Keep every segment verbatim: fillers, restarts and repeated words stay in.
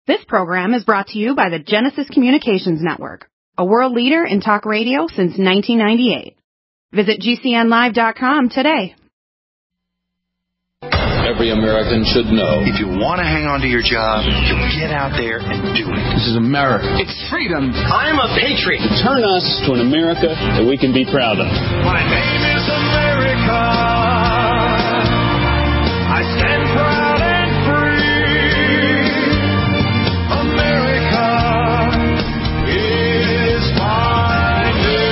This program is brought to you by the Genesis Communications Network, a world leader in talk radio since nineteen ninety-eight. Visit G C N live dot com today. Every American should know. If you want to hang on to your job, you get out there and do it. This is America. It's freedom. I'm a patriot. Turn us to an America that we can be proud of. My name is America. I stand proud and free. America is my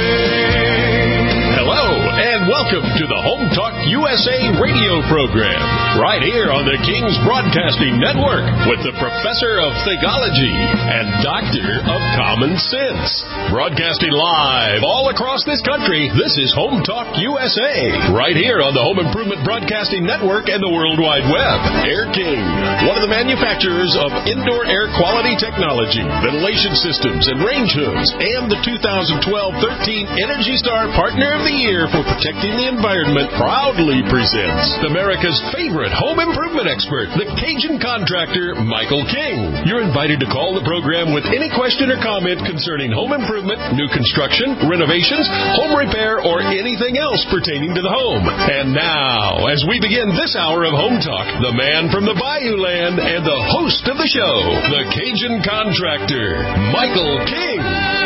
name. Hello, and welcome to the Home Talk U S A radio program, right here on the King's Broadcasting Network with the Professor of Thegology and Doctor of Common Sense. Broadcasting live all across this country, this is Home Talk U S A, right here on the Home Improvement Broadcasting Network and the World Wide Web. Air King, one of the manufacturers of indoor air quality technology, ventilation systems, and range hoods, and the two thousand twelve thirteen Energy Star Partner of the Year for protecting the environment, proudly presents America's favorite home improvement expert, the Cajun contractor, Michael King. You're invited to call the program with any question or comment concerning home improvement, new construction, renovations, home repair, or anything else pertaining to the home. And now, as we begin this hour of Home Talk, the man from the Bayou Land and the host of the show, the Cajun contractor, Michael King.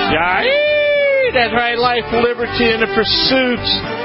Yay! That's right, life, liberty, and the pursuit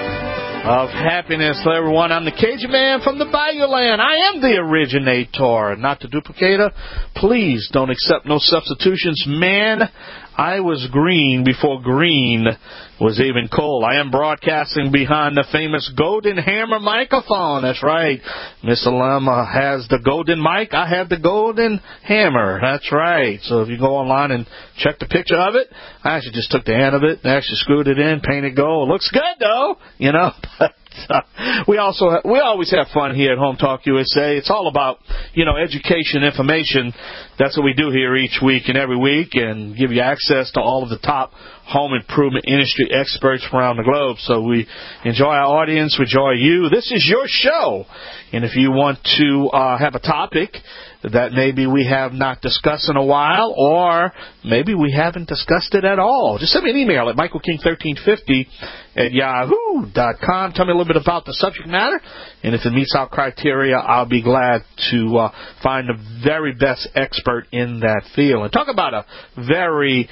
of happiness. Hello, everyone. I'm the Cajun man from the Bayou Land. I am the originator, not the duplicator. Please don't accept no substitutions. Man, I was green before green was even cool. I am broadcasting behind the famous Golden Hammer microphone. That's right. Miss Alema has the golden mic. I have the golden hammer. That's right. So if you go online and check the picture of it, I actually just took the end of it and actually screwed it in, painted gold. Looks good, though, you know. But uh, we also we always have fun here at Home Talk U S A. It's all about, you know, education, information. That's what we do here each week and every week, and give you access to all of the top home improvement industry experts from around the globe. So we enjoy our audience, we enjoy you. This is your show. And if you want to uh, have a topic that maybe we have not discussed in a while, or maybe we haven't discussed it at all, just send me an email at michael king thirteen fifty at yahoo dot com. Tell me a little bit about the subject matter, and if it meets our criteria, I'll be glad to uh, find the very best expert in that field. And talk about a very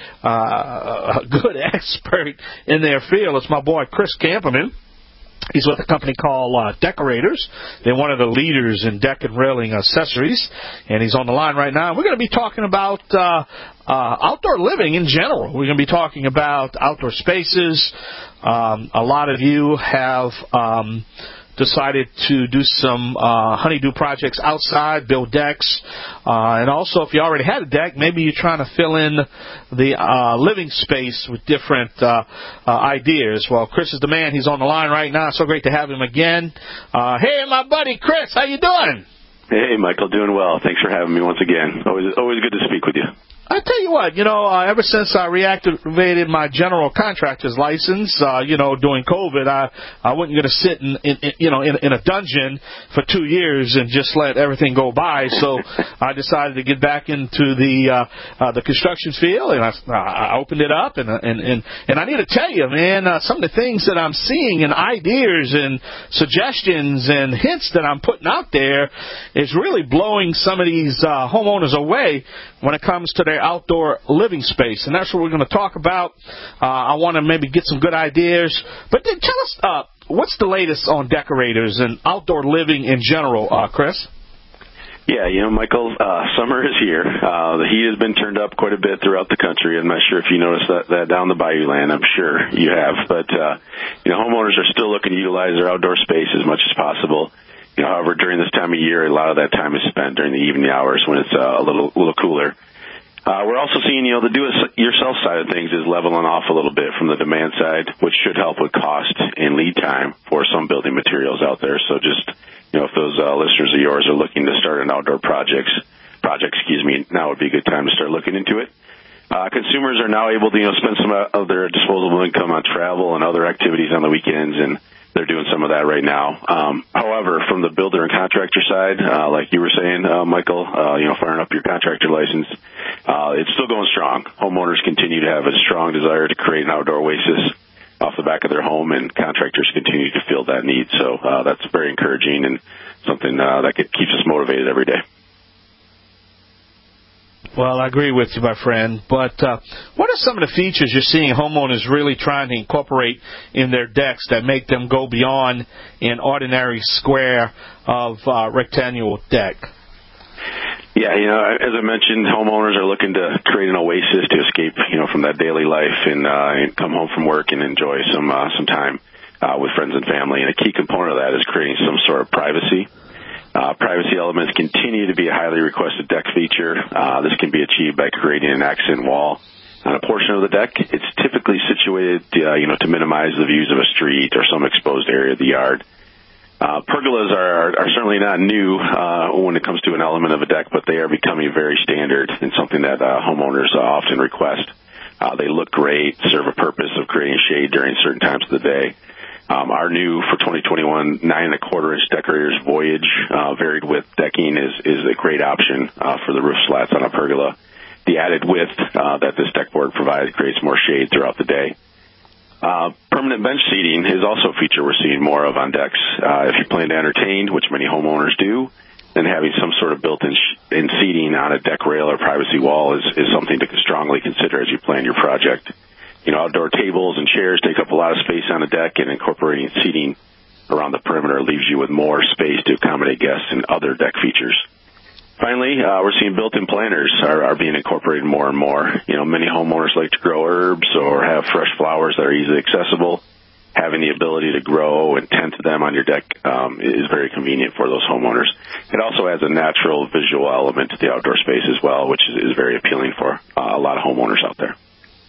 uh, good expert in their field. It's my boy Chris Camperman. He's with a company called uh, Decorators. They're one of the leaders in deck and railing accessories, and he's on the line right now. We're going to be talking about uh, uh, outdoor living in general. We're going to be talking about outdoor spaces. Um, a lot of you have um, decided to do some uh, honeydew projects outside, build decks. Uh, and also, if you already had a deck, maybe you're trying to fill in the uh, living space with different uh, uh, ideas. Well, Chris is the man. He's on the line right now. So great to have him again. Uh, hey, my buddy Chris, how you doing? Hey, Michael, doing well. Thanks for having me once again. Always, always good to speak with you. I tell you what, you know, uh, ever since I reactivated my general contractor's license, uh, you know, during COVID, I, I wasn't going to sit in, in, in, you know, in, in a dungeon for two years and just let everything go by. So I decided to get back into the uh, uh, the construction field, and I, I opened it up, and and and and I need to tell you, man, uh, some of the things that I'm seeing and ideas and suggestions and hints that I'm putting out there is really blowing some of these uh, homeowners away when it comes to their outdoor living space. And that's what we're going to talk about. Uh, I want to maybe get some good ideas. But then tell us, uh, what's the latest on Decorators and outdoor living in general, uh, Chris? Yeah, you know, Michael, uh, summer is here. Uh, the heat has been turned up quite a bit throughout the country. I'm not sure if you noticed that, that down the Bayou Land. I'm sure you have. But, uh, you know, homeowners are still looking to utilize their outdoor space as much as possible. You know, however, during this time of year, a lot of that time is spent during the evening hours when it's uh, a little, little cooler. Uh, we're also seeing, you know, the do-it-yourself side of things is leveling off a little bit from the demand side, which should help with cost and lead time for some building materials out there. So just, you know, if those uh, listeners of yours are looking to start an outdoor projects, project, excuse me, now would be a good time to start looking into it. Uh, consumers are now able to, you know, spend some of their disposable income on travel and other activities on the weekends, and they're doing some of that right now. Um, however, from the builder and contractor side, uh, like you were saying, uh, Michael, uh, you know, firing up your contractor license, uh, it's still going strong. Homeowners continue to have a strong desire to create an outdoor oasis off the back of their home, and contractors continue to fill that need. So uh, that's very encouraging and something uh, that keeps us motivated every day. Well, I agree with you, my friend. But uh, what are some of the features you're seeing homeowners really trying to incorporate in their decks that make them go beyond an ordinary square of uh, rectangular deck? Yeah, you know, as I mentioned, homeowners are looking to create an oasis to escape, you know, from that daily life and, uh, and come home from work and enjoy some uh, some time uh, with friends and family. And a key component of that is creating some sort of privacy. Uh, privacy elements continue to be a highly requested deck feature. Uh, this can be achieved by creating an accent wall on a portion of the deck. It's typically situated, uh, you know, to minimize the views of a street or some exposed area of the yard. Uh, pergolas are, are certainly not new uh, when it comes to an element of a deck, but they are becoming very standard and something that uh, homeowners uh, often request. Uh, they look great, serve a purpose of creating shade during certain times of the day. Um, our new for twenty twenty-one nine and a quarter inch Decorator's Voyage uh, varied width decking is is a great option uh, for the roof slats on a pergola. The added width uh, that this deck board provides creates more shade throughout the day. Uh, permanent bench seating is also a feature we're seeing more of on decks. Uh, if you plan to entertain, which many homeowners do, then having some sort of built-in sh- in seating on a deck rail or privacy wall is, is something to strongly consider as you plan your project. You know, outdoor tables and chairs take up a lot of space on a deck, and incorporating seating around the perimeter leaves you with more space to accommodate guests and other deck features. Finally, uh, we're seeing built-in planters are, are being incorporated more and more. You know, many homeowners like to grow herbs or have fresh flowers that are easily accessible. Having the ability to grow and tend to them on your deck um, is very convenient for those homeowners. It also adds a natural visual element to the outdoor space as well, which is, is very appealing for uh, a lot of homeowners out there.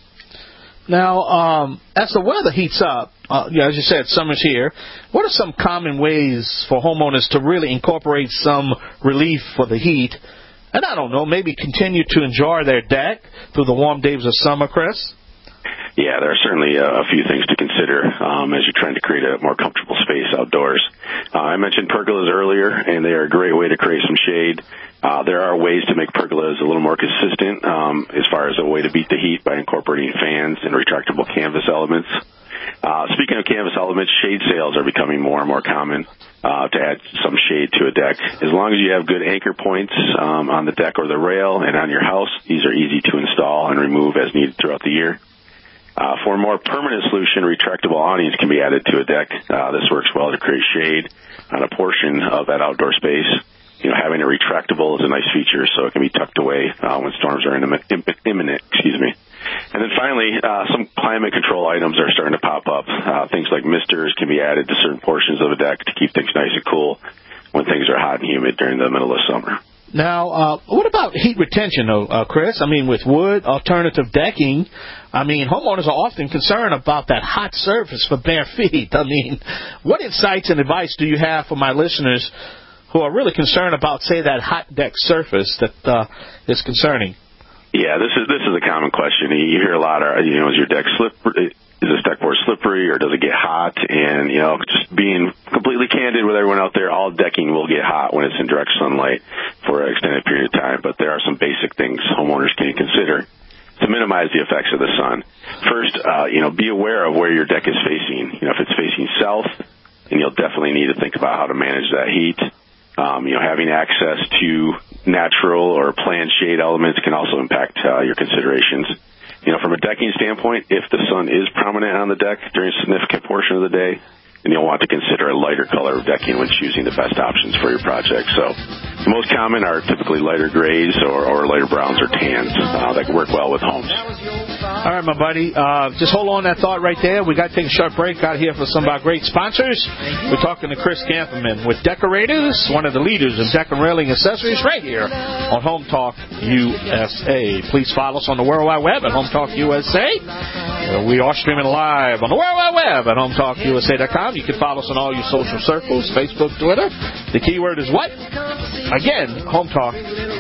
Now, um, as the weather heats up, uh, you know, as you said, summer's here, what are some common ways for homeowners to really incorporate some relief for the heat? And I don't know, maybe continue to enjoy their deck through the warm days of summer, Chris? Yeah, there are certainly a few things to consider um, as you're trying to create a more comfortable space outdoors. Uh, I mentioned pergolas earlier, and they are a great way to create some shade. Uh, there are ways to make pergolas a little more consistent um, as far as a way to beat the heat by incorporating fans and retractable canvas elements. Uh, speaking of canvas elements, shade sails are becoming more and more common uh, to add some shade to a deck. As long as you have good anchor points um, on the deck or the rail and on your house, these are easy to install and remove as needed throughout the year. Uh, for a more permanent solution, retractable awnings can be added to a deck. Uh, this works well to create shade on a portion of that outdoor space. You know, having a retractable is a nice feature, so it can be tucked away uh, when storms are imminent. imminent excuse me. And then finally, uh, some climate control items are starting to pop up. Uh, things like misters can be added to certain portions of a deck to keep things nice and cool when things are hot and humid during the middle of summer. Now, uh, what about heat retention, though, uh, Chris? I mean, with wood, alternative decking, I mean, homeowners are often concerned about that hot surface for bare feet. I mean, what insights and advice do you have for my listeners who are really concerned about, say, that hot deck surface that uh, is concerning? Yeah, this is this is a common question. You hear a lot of, you know, is your deck slippery? Is this deck board slippery, or does it get hot? And, you know, just being completely candid with everyone out there, all decking will get hot when it's in direct sunlight for an extended period of time. But there are some basic things homeowners can consider to minimize the effects of the sun. First, uh, you know, be aware of where your deck is facing. You know, if it's facing south, then you'll definitely need to think about how to manage that heat. Um, you know, having access to natural or planned shade elements can also impact uh, your considerations. You know, from a decking standpoint, if the sun is prominent on the deck during a significant portion of the day, then you'll want to consider a lighter color of decking when choosing the best options for your project. So the most common are typically lighter grays or, or lighter browns or tans uh, that can work well with homes. All right, my buddy. Uh, just hold on that thought right there. We got to take a short break out here for some of our great sponsors. We're talking to Chris Gamperman with Decorators, one of the leaders in deck and railing accessories right here on Home Talk U S A. Please follow us on the World Wide Web at Home Talk U S A. Uh, we are streaming live on the World Wide Web at home talk U S A dot com. You can follow us on all your social circles, Facebook, Twitter. The keyword is what? Again, Home Talk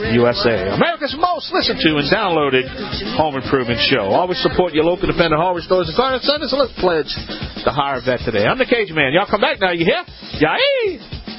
U S A, America's most listened to and downloaded home improvement show. Always support your local independent hardware stores and garden centers, so let's pledge to hire a vet today. I'm the Cajun Man. Y'all come back now, you hear? Yay!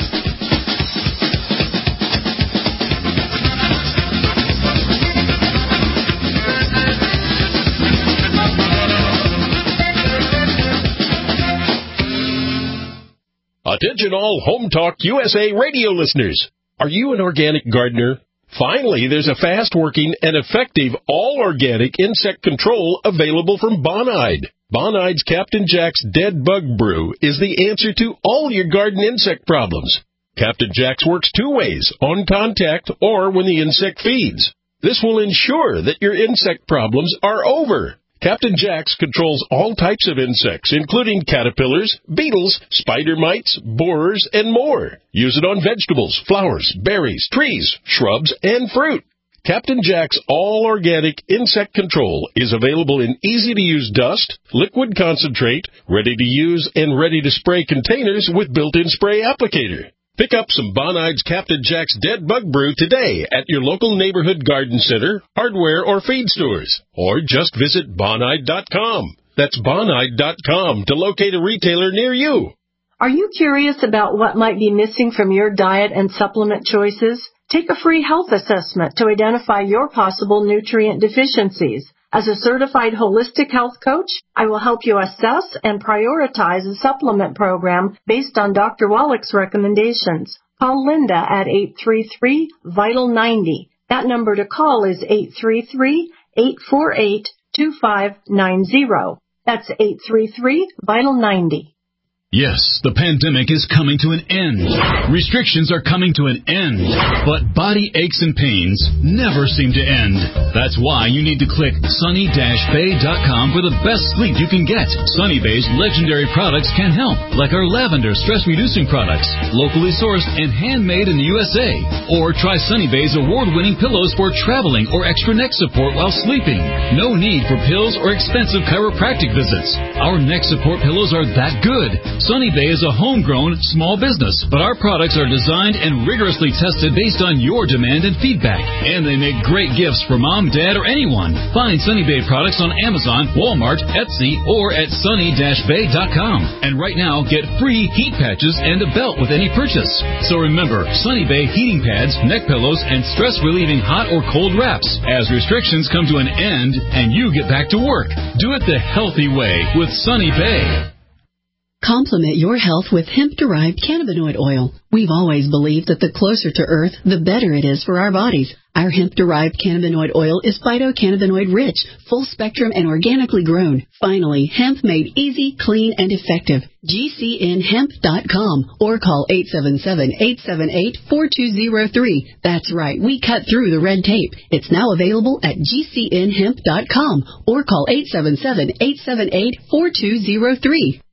Attention all Home Talk U S A radio listeners. Are you an organic gardener? Finally, there's a fast-working and effective all-organic insect control available from Bonide. Bonide's Captain Jack's Dead Bug Brew is the answer to all your garden insect problems. Captain Jack's works two ways, on contact or when the insect feeds. This will ensure that your insect problems are over. Captain Jack's controls all types of insects, including caterpillars, beetles, spider mites, borers, and more. Use it on vegetables, flowers, berries, trees, shrubs, and fruit. Captain Jack's all-organic insect control is available in easy-to-use dust, liquid concentrate, ready-to-use and ready-to-spray containers with built-in spray applicator. Pick up some Bonide's Captain Jack's Dead Bug Brew today at your local neighborhood garden center, hardware, or feed stores. Or just visit Bonide dot com. That's Bonide dot com to locate a retailer near you. Are you curious about what might be missing from your diet and supplement choices? Take a free health assessment to identify your possible nutrient deficiencies. As a certified holistic health coach, I will help you assess and prioritize a supplement program based on Doctor Wallach's recommendations. Call Linda at eight three three, vital ninety. That number to call is eight three three, eight four eight, two five nine zero. That's eight three three, vital ninety. Yes, the pandemic is coming to an end. Restrictions are coming to an end. But body aches and pains never seem to end. That's why you need to click sunny dash bay dot com for the best sleep you can get. Sunny Bay's legendary products can help, like our lavender stress-reducing products, locally sourced and handmade in the U S A. Or try Sunny Bay's award-winning pillows for traveling or extra neck support while sleeping. No need for pills or expensive chiropractic visits. Our neck support pillows are that good. Sunny Bay is a homegrown small business, but our products are designed and rigorously tested based on your demand and feedback. And they make great gifts for mom, dad, or anyone. Find Sunny Bay products on Amazon, Walmart, Etsy, or at sunny dash bay dot com. And right now, get free heat patches and a belt with any purchase. So remember, Sunny Bay heating pads, neck pillows, and stress-relieving hot or cold wraps. As restrictions come to an end and you get back to work, do it the healthy way with Sunny Bay. Complement your health with hemp-derived cannabinoid oil. We've always believed that the closer to Earth, the better it is for our bodies. Our hemp-derived cannabinoid oil is phytocannabinoid-rich, full-spectrum, and organically grown. Finally, hemp made easy, clean, and effective. G C N hemp dot com or call eight seven seven, eight seven eight, four two zero three. That's right, we cut through the red tape. It's now available at G C N hemp dot com or call eight seven seven, eight seven eight, four two zero three.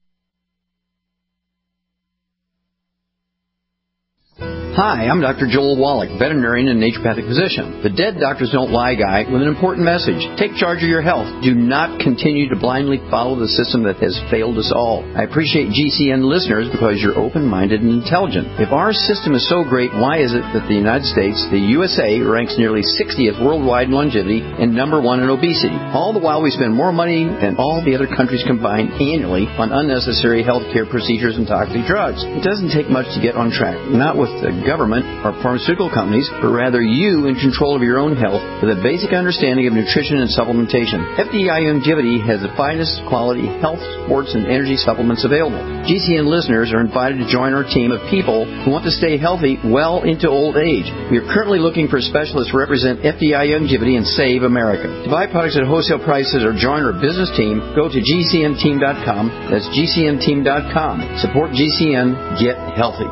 Hi, I'm Doctor Joel Wallach, veterinarian and naturopathic physician. The Dead Doctors Don't Lie guy with an important message. Take charge of your health. Do not continue to blindly follow the system that has failed us all. I appreciate G C N listeners because you're open-minded and intelligent. If our system is so great, why is it that the United States, the U S A, ranks nearly sixtieth worldwide in longevity and number one in obesity? All the while we spend more money than all the other countries combined annually on unnecessary healthcare procedures and toxic drugs. It doesn't take much to get on track. Not with the government or pharmaceutical companies, but rather you in control of your own health with a basic understanding of nutrition and supplementation. F D I Longevity has the finest quality health, sports, and energy supplements available. G C N listeners are invited to join our team of people who want to stay healthy well into old age. We are currently looking for specialists to represent F D I Longevity and Save America. To buy products at wholesale prices or join our business team, go to G C N team dot com. That's G C N team dot com. Support G C N. Get healthy.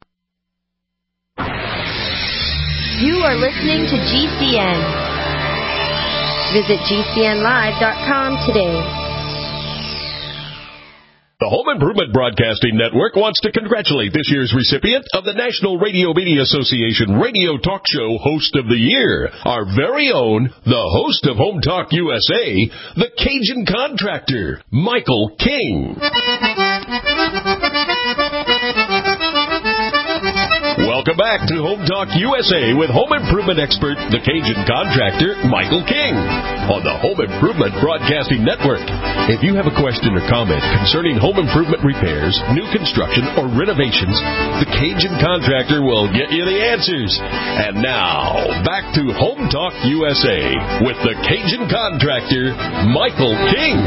You are listening to G C N. Visit G C N live dot com today. The Home Improvement Broadcasting Network wants to congratulate this year's recipient of the National Radio Media Association Radio Talk Show Host of the Year, our very own, the host of Home Talk U S A, the Cajun Contractor, Michael King. Welcome back to Home Talk U S A with home improvement expert, the Cajun contractor, Michael King, on the Home Improvement Broadcasting Network. If you have a question or comment concerning home improvement repairs, new construction, or renovations, the Cajun contractor will get you the answers. And now, back to Home Talk U S A with the Cajun contractor, Michael King.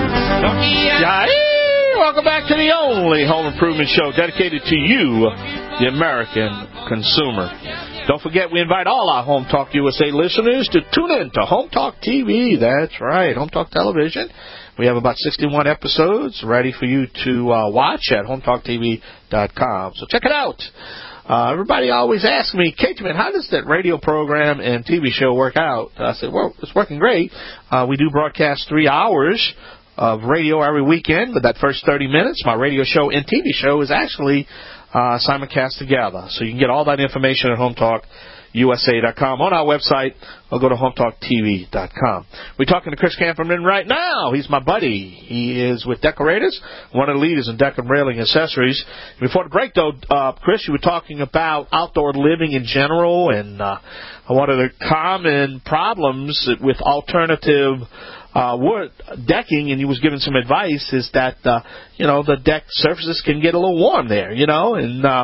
Yeah. Welcome back to the only home improvement show dedicated to you, the American consumer. Don't forget, we invite all our Home Talk U S A listeners to tune in to Home Talk T V. That's right, Home Talk Television. We have about sixty-one episodes ready for you to uh, watch at home talk t v dot com. So check it out. Uh, everybody always asks me, Cajun Man, how does that radio program and T V show work out? I said, well, it's working great. Uh, we do broadcast three hours of radio every weekend, but that first thirty minutes, my radio show and T V show is actually uh, simulcast together. So you can get all that information at home talk u s a dot com on our website, or go to home talk t v dot com. We're talking to Chris Camperman right now. He's my buddy. He is with Decorators, one of the leaders in deck and railing accessories. Before the break, though, uh, Chris, you were talking about outdoor living in general, and uh, one of the common problems with alternative Uh, wood decking, and he was giving some advice, is that, uh, you know, the deck surfaces can get a little warm there, you know, and uh,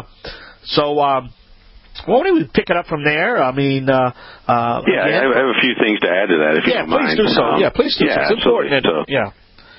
so um, why don't we pick it up from there? I mean, uh, uh, yeah, again, I have a few things to add to that, if yeah, you don't mind. Yeah, please do so. Um, yeah, please do yeah, so. It's important. So, yeah.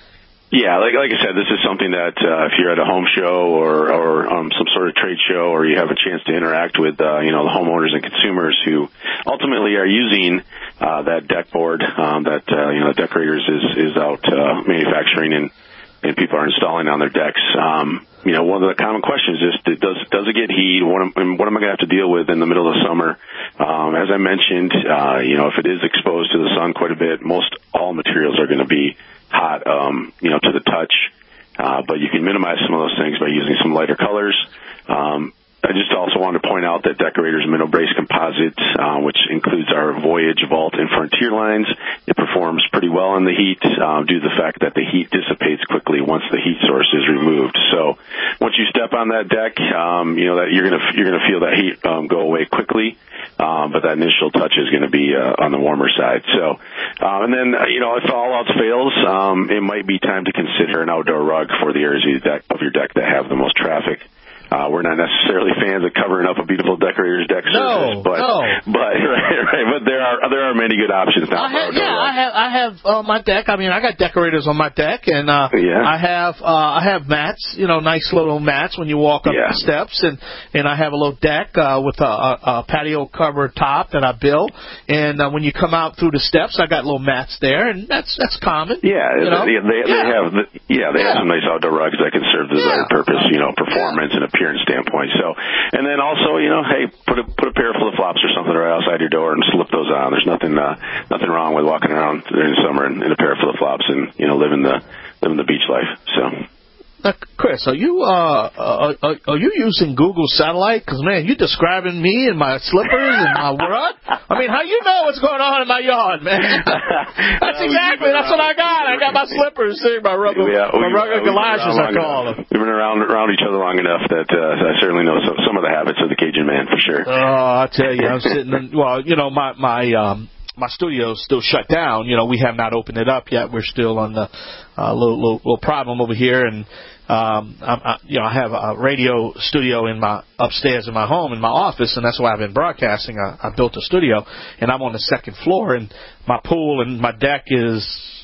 Yeah, like like I said, this is something that uh, if you're at a home show or or um, some sort of trade show, or you have a chance to interact with uh, you know the homeowners and consumers who ultimately are using uh, that deck board um, that uh, you know Decorators is is out uh, manufacturing and and people are installing on their decks. Um, you know, one of the common questions is, does does it get heat? What am, what am I going to have to deal with in the middle of the summer? Um, as I mentioned, uh, you know, if it is exposed to the sun quite a bit, most all materials are going to be hot, um, you know, to the touch. Uh, but you can minimize some of those things by using some lighter colors. Um, I just also wanted to point out that Decorators Minnow Brace Composite, uh, which includes our Voyage, Vault, and Frontier lines, it performs pretty well in the heat uh, due to the fact that the heat dissipates quickly once the heat source is removed. So once you step on that deck, um, you know that you're gonna you're gonna feel that heat um, go away quickly. Um, but that initial touch is going to be uh, on the warmer side. So, uh, and then, uh, you know, if all else fails, um, it might be time to consider an outdoor rug for the areas of your deck, of your deck that have the most traffic. Uh, we're not necessarily fans of covering up a beautiful Decorator's deck surface, no, but no. but right, right, but there are there are many good options now. I have, yeah, I have I have uh, my deck. I mean, I got Decorators on my deck, and uh, yeah. I have uh, I have mats. You know, nice little mats when you walk up yeah. the steps, and and I have a little deck uh, with a, a, a patio cover top that I built. And uh, when you come out through the steps, I got little mats there, and that's that's common. Yeah, you know? they, they, yeah. they have the, yeah they yeah. have some nice outdoor rugs that can serve the desired yeah. purpose. You know, performance yeah. and appearance standpoint. So, and then also, you know, hey, put a put a pair of flip flops or something right outside your door and slip those on. There's nothing uh, nothing wrong with walking around during the summer in, in a pair of flip flops and you know living the living the beach life. So. Uh, Chris, are you uh, uh are, are you using Google Satellite? Because man, you're describing me and my slippers and my what? I mean, how you know what's going on in my yard, man? That's exactly that's what I got. I got my slippers, see, my rubber, we, uh, my we, rubber uh, galoshes, I call them. We've been around around each other long enough that uh, I certainly know some, some of the habits of the Cajun man for sure. Oh, I tell you, I'm sitting. In, well, you know, my my um. My studio's still shut down. You know, we have not opened it up yet. We're still on the uh, little, little little problem over here, and um, I, I, you know, I have a radio studio in my upstairs in my home in my office, and that's why I've been broadcasting. I, I built a studio, and I'm on the second floor, and my pool and my deck is.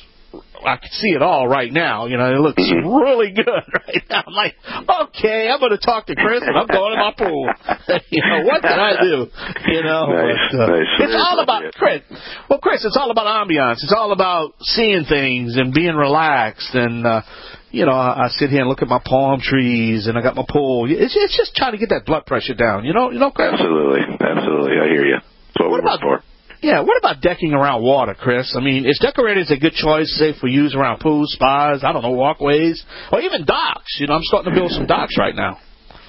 I can see it all right now. You know, it looks really good right now. I'm like, okay, I'm going to talk to Chris, and I'm going to my pool. You know, what can I do? You know, nice, but, uh, nice. it's all about Chris. Well, Chris, it's all about ambiance. It's all about seeing things and being relaxed. And uh, you know, I, I sit here and look at my palm trees, and I got my pool. It's, it's just trying to get that blood pressure down. You know, you know, Chris. Absolutely, absolutely. I hear you. That's what, what we're about, for. Yeah, what about decking around water, Chris? I mean, is Decorators a good choice, say, for use around pools, spas, I don't know, walkways, or even docks? You know, I'm starting to build some docks right now.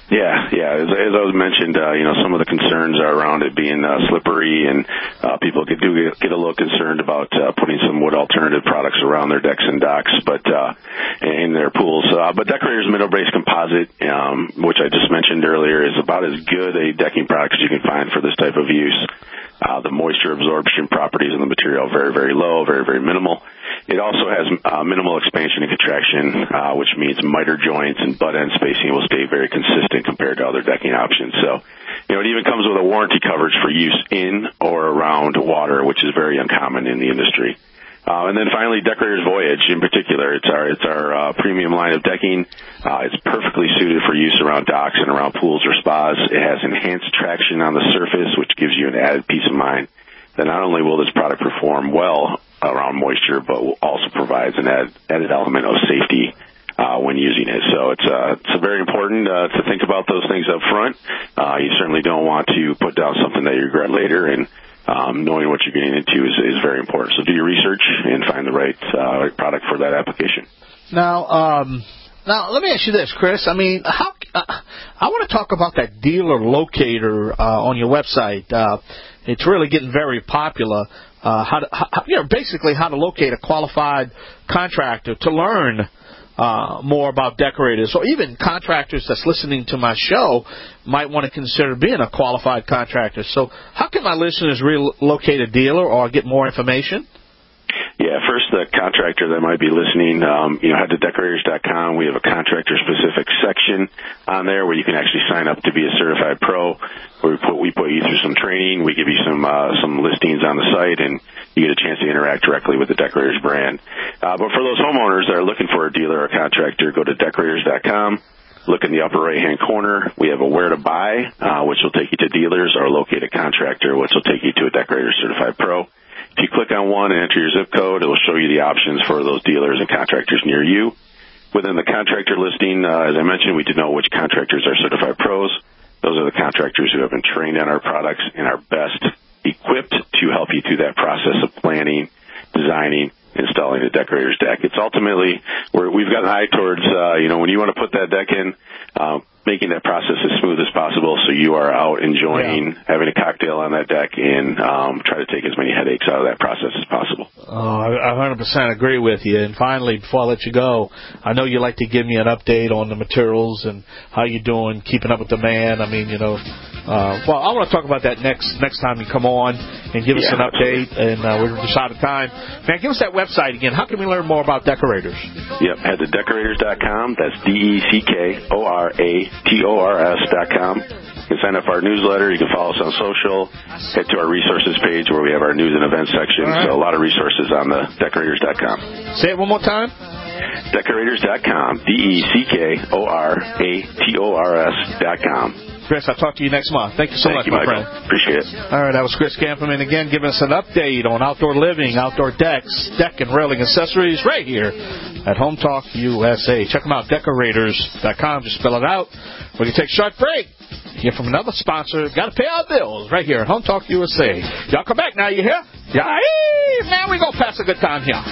Yeah, yeah. As, as I was mentioned, uh, you know, some of the concerns are around it being uh, slippery, and uh, people could do get, get a little concerned about uh, putting some wood alternative products around their decks and docks, but uh, in their pools. Uh, but Decorators Mineral Base Composite, um, which I just mentioned earlier, is about as good a decking product as you can find for this type of use. Uh, the moisture absorption properties of the material are very, very low, very, very minimal. It also has uh, minimal expansion and contraction, uh, which means miter joints and butt end spacing will stay very consistent compared to other decking options. So, you know, it even comes with a warranty coverage for use in or around water, which is very uncommon in the industry. Uh, and then finally, Decorators Voyage in particular. It's our it's our uh, premium line of decking. Uh, it's perfectly suited for use around docks and around pools or spas. It has enhanced traction on the surface, which gives you an added peace of mind that not only will this product perform well around moisture, but also provides an add, added element of safety uh, when using it. So it's uh, it's very important uh, to think about those things up front. Uh, you certainly don't want to put down something that you regret later, and um, knowing what you're getting into is, is very important. So do your research and find the right, uh, right product for that application. Now, um, now let me ask you this, Chris. I mean, how uh, I want to talk about that dealer locator uh, on your website. Uh, it's really getting very popular. Uh, how, to, how, you know, basically how to locate a qualified contractor to learn uh, more about Decorators, or even contractors that's listening to my show might want to consider being a qualified contractor. So how can my listeners relocate a dealer or get more information? Yeah, first, the contractor that might be listening, um, you know, head to Decorators dot com. We have a contractor-specific section on there where you can actually sign up to be a certified pro. Where we put we put you through some training. We give you some uh, some listings on the site, and you get a chance to interact directly with the Decorators brand. Uh, but for those homeowners that are looking for a dealer or contractor, go to Decorators dot com. Look in the upper right-hand corner. We have a where to buy, uh, which will take you to dealers, or locate a contractor, which will take you to a Decorators certified pro. If you click on one and enter your zip code, it will show you the options for those dealers and contractors near you. Within the contractor listing, uh, as I mentioned, we denote which contractors are certified pros. Those are the contractors who have been trained on our products and are best equipped to help you through that process of planning, designing, installing a Decorators deck. It's ultimately where we've got an eye towards, uh, you know, when you want to put that deck in, uh, making that process as smooth as possible so you are out enjoying yeah. having a cocktail on that deck and um, try to take as many headaches out of that process as possible. Oh, I one hundred percent agree with you. And finally, before I let you go, I know you like to give me an update on the materials and how you're doing, keeping up with the man. I mean, you know, uh, well, I want to talk about that next next time you come on and give us yeah, an update. And uh, we're just out of time. Man, give us that website again. How can we learn more about Decorators? Yep, head to Decorators dot com. That's D E C K O R A T O R S dot com. You can sign up for our newsletter. You can follow us on social. Head to our resources page where we have our news and events section. Right. So a lot of resources on the Decorators dot com. Say it one more time. Decorators dot com. D E C K O R A T O R S dot com. Chris, I'll talk to you next month. Thank you so Thank much, you, my Michael. friend. Appreciate it. All right, that was Chris Camperman again giving us an update on outdoor living, outdoor decks, deck and railing accessories right here at Home Talk U S A. Check them out, Decorators dot com. Just spell it out. We can take a short break. Hear from another sponsor. Got to pay our bills right here at Home Talk U S A. Y'all come back now, you hear? Yeah, man, we gonna pass a good time here.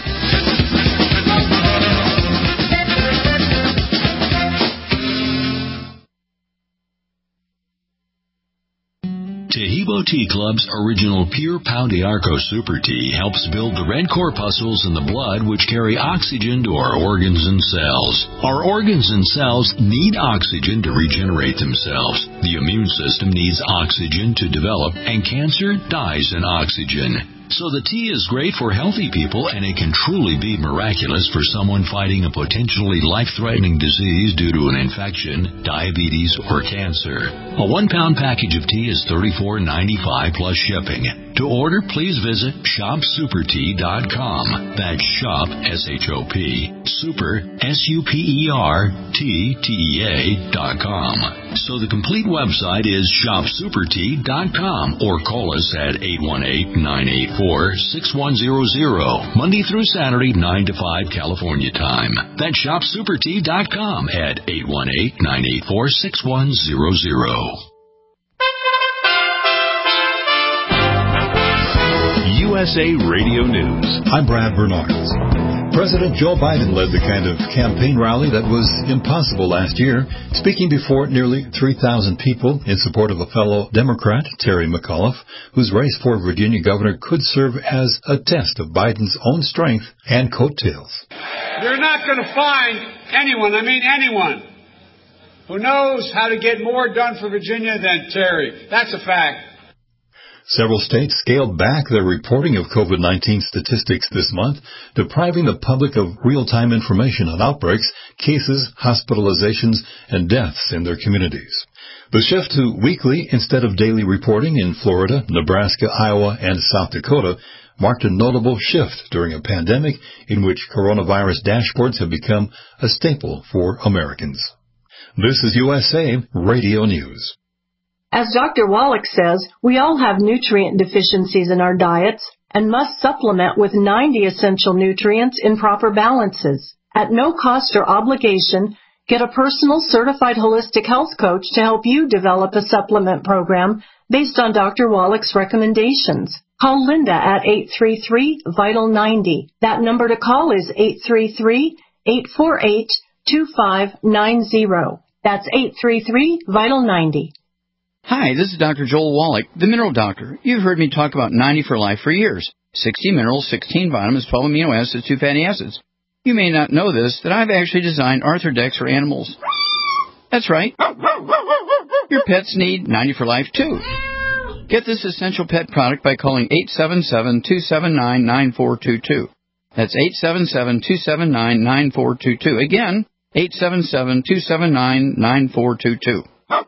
Tahibo Tea Club's original Pure Pau d'Arco Super Tea helps build the red corpuscles in the blood which carry oxygen to our organs and cells. Our organs and cells need oxygen to regenerate themselves. The immune system needs oxygen to develop, and cancer dies in oxygen. So the tea is great for healthy people, and it can truly be miraculous for someone fighting a potentially life-threatening disease due to an infection, diabetes, or cancer. A one-pound package of tea is thirty-four ninety-five plus shipping. To order, please visit shop super tea dot com. That's shop, S H O P, super, S U P E R, T, T E A dot com. So the complete website is shop super tea dot com, or call us at eight one eight, nine eight four, six one zero zero, Monday through Saturday, nine to five California time. That's shop super tea dot com at eight one eight, nine eight four, six one zero zero. U S A Radio News. I'm Brad Bernard. President Joe Biden led the kind of campaign rally that was impossible last year, speaking before nearly three thousand people in support of a fellow Democrat, Terry McAuliffe, whose race for Virginia governor could serve as a test of Biden's own strength and coattails. You're not going to find anyone, I mean anyone, who knows how to get more done for Virginia than Terry. That's a fact. Several states scaled back their reporting of COVID nineteen statistics this month, depriving the public of real-time information on outbreaks, cases, hospitalizations, and deaths in their communities. The shift to weekly instead of daily reporting in Florida, Nebraska, Iowa, and South Dakota marked a notable shift during a pandemic in which coronavirus dashboards have become a staple for Americans. This is U S A Radio News. As Doctor Wallach says, we all have nutrient deficiencies in our diets and must supplement with ninety essential nutrients in proper balances. At no cost or obligation, get a personal certified holistic health coach to help you develop a supplement program based on Doctor Wallach's recommendations. Call Linda at eight three three, vital ninety. That number to call is eight three three, eight four eight, two five nine zero. That's eight three three, vital ninety. Hi, this is Doctor Joel Wallach, the Mineral Doctor. You've heard me talk about ninety for Life for years. sixty minerals, sixteen vitamins, twelve amino acids, two fatty acids. You may not know this, that I've actually designed Arthrodex for animals. That's right. Your pets need ninety for Life, too. Get this essential pet product by calling eight seven seven, two seven nine, nine four two two. That's eight seven seven, two seven nine, nine four two two. Again, eight seven seven, two seven nine, nine four two two.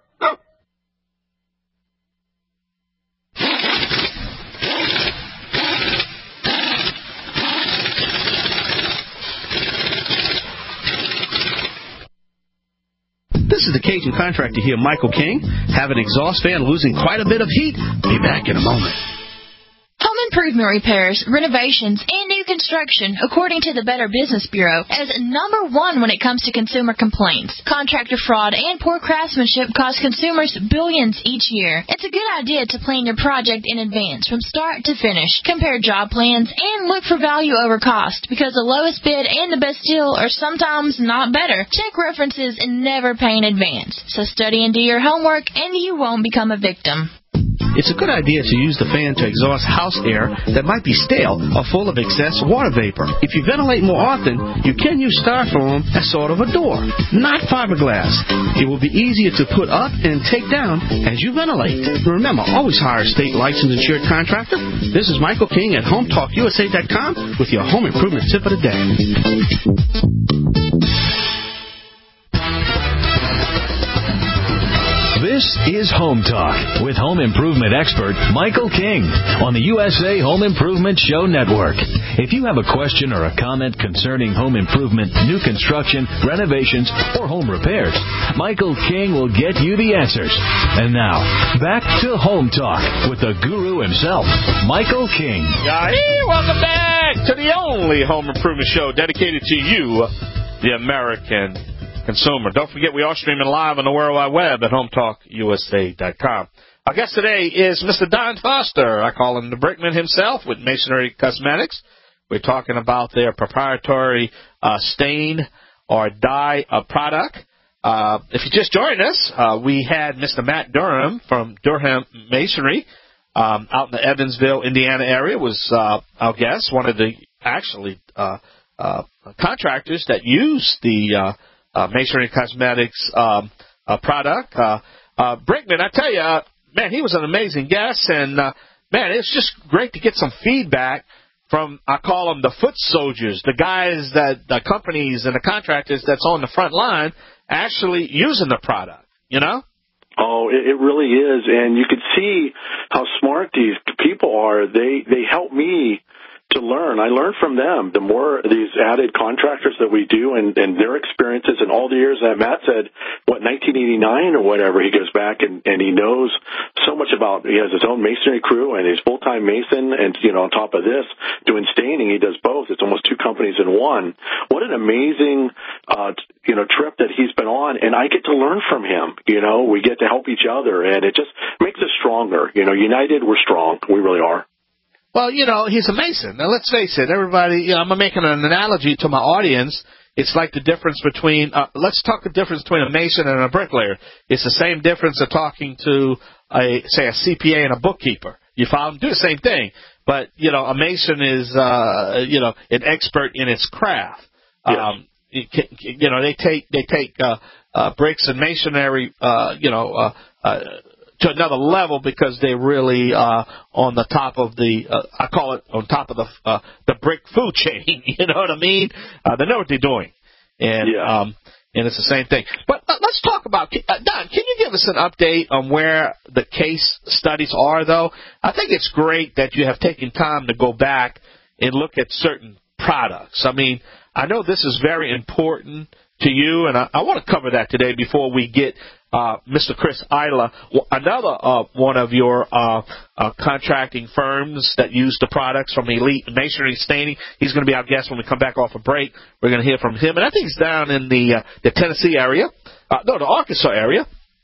This is the Cajun contractor here, Michael King. Have an exhaust fan losing quite a bit of heat? Be back in a moment. Home improvement repairs, renovations, and new construction, according to the Better Business Bureau, is number one when it comes to consumer complaints. Contractor fraud and poor craftsmanship cost consumers billions each year. It's a good idea to plan your project in advance from start to finish. Compare job plans and look for value over cost, because the lowest bid and the best deal are sometimes not better. Check references and never pay in advance. So study and do your homework, and you won't become a victim. It's a good idea to use the fan to exhaust house air that might be stale or full of excess water vapor. If you ventilate more often, you can use styrofoam as sort of a door, not fiberglass. It will be easier to put up and take down as you ventilate. Remember, always hire a state licensed insured contractor. This is Michael King at home talk U S A dot com with your home improvement tip of the day. This is Home Talk with home improvement expert Michael King on the U S A Home Improvement Show Network. If you have a question or a comment concerning home improvement, new construction, renovations, or home repairs, Michael King will get you the answers. And now, back to Home Talk with the guru himself, Michael King. Hey, welcome back to the only home improvement show dedicated to you, the American consumer. Don't forget, we are streaming live on the World Wide Web at home talk U S A dot com. Our guest today is Mister Don Foster. I call him the Brickman himself with Masonry Cosmetics. We're talking about their proprietary uh, stain or dye uh, product. Uh, if you just joined us, uh, we had Mister Matt Durham from Durham Masonry um, out in the Evansville, Indiana area was uh, our guest, one of the actually uh, uh, contractors that use the uh, Uh, Masonry Cosmetics um, uh, product. Uh, uh, Brickman, I tell you, uh, man, he was an amazing guest, and, uh, man, it's just great to get some feedback from, I call them the foot soldiers, the guys that, the companies and the contractors that's on the front line actually using the product, you know? Oh, it, it really is, and you could see how smart these people are. They, they help me to learn. I learn from them. The more these added contractors that we do and, and their experiences and all the years that Matt said, what, nineteen eighty-nine or whatever, he goes back and, and he knows so much about, he has his own masonry crew and he's full-time mason and, you know, on top of this, doing staining, he does both. It's almost two companies in one. What an amazing, uh, you know, trip that he's been on, and I get to learn from him. You know, we get to help each other, and it just makes us stronger. You know, united, we're strong. We really are. Well, you know, he's a mason. Now, let's face it. Everybody, you know, I'm making an analogy to my audience. It's like the difference between, uh, let's talk the difference between a mason and a bricklayer. It's the same difference of talking to, a say, a C P A and a bookkeeper. You follow them? Do the same thing. But, you know, a mason is, uh, you know, an expert in its craft. Yes. Um, you know, they take, they take, uh, uh, bricks and masonry, uh, you know, uh, uh, to another level because they're really, uh, on the top of the, uh, I call it on top of the, uh, the brick food chain. You know what I mean? Uh, they know what they're doing. And, yeah. um, and it's the same thing. But uh, let's talk about, uh, Don, can you give us an update on where the case studies are, though? I think it's great that you have taken time to go back and look at certain products. I mean, I know this is very important to you, and I, I want to cover that today before we get uh, Mister Chris Isla, another uh, one of your uh, uh, contracting firms that use the products from Elite Masonry Staining. He's going to be our guest when we come back off a break. We're going to hear from him, and I think he's down in the uh, the Tennessee area, uh, no, the Arkansas area.